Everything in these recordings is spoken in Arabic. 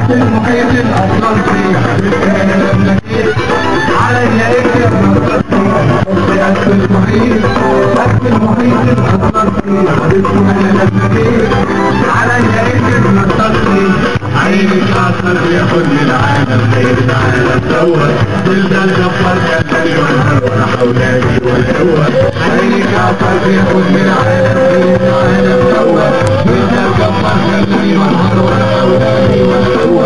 تحت المحيط الأطلنطي حبيبتي أنا لما جيت عليا اكتب نظرتي حبي قد المحيط قد المحيط الأطلنطي حبيبتي أنا لما جيت عليا اكتب نظرتي عينك عصر ياخدني العالم غير العالم دوت تفضل جبار كالبري والهر ولا حولاني ولا هو عينك عصر ياخدني العالم غير العالم دوت تفضل جبار كالبري والهر ولا حولاني ولا هو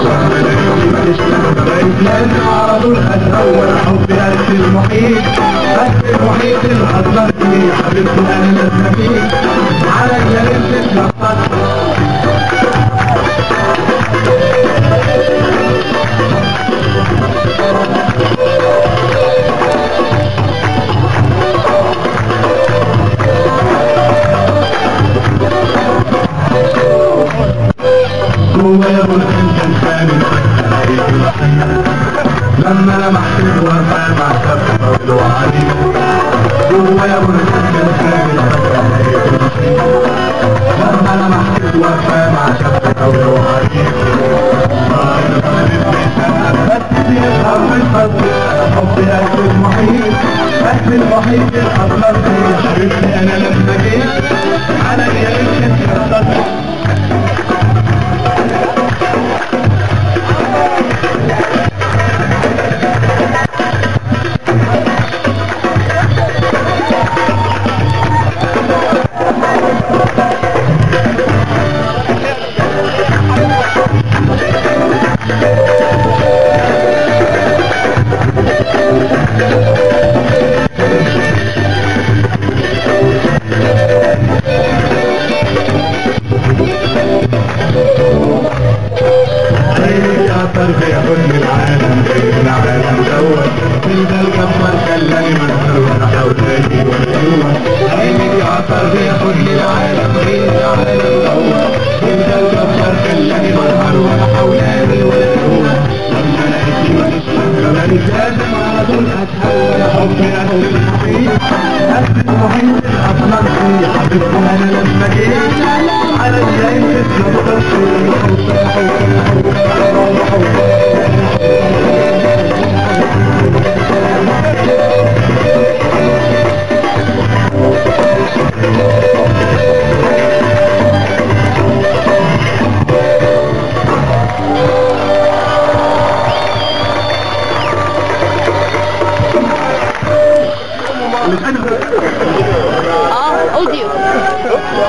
لأن على طول هتهور حبي قد المحيط قد المحيط الأطلنطي حبيبتي أنا لازمة فيك عليا انت اتلخبطت جوايا برهان كان ثاني لما لمحت الوفاء مع شاب طويل وعريض جوايا برهان كان ثاني لما لمحت الوفاء مع شاب طويل وعريض بس يظهر من فضلك انا حبي قد المحيط قد المحيط الأطلنطي حبيبتي انا لما جيت عليا انت اتلخبطت بياخدني العالم غير العالم دوت تفضل جبار كالبري والهر ولا حولاني ولا هو عينك عطر بياخدني العالم غير العالم دوت تفضل جبار كالبري والهر ولا حولاني ولا هو لما لقيتني ماليش كمان لازم على طول اتهور حبي قد المحيط قد المحيط الأطلنطي حبيبتي انا لما جيت على الجاي اوديو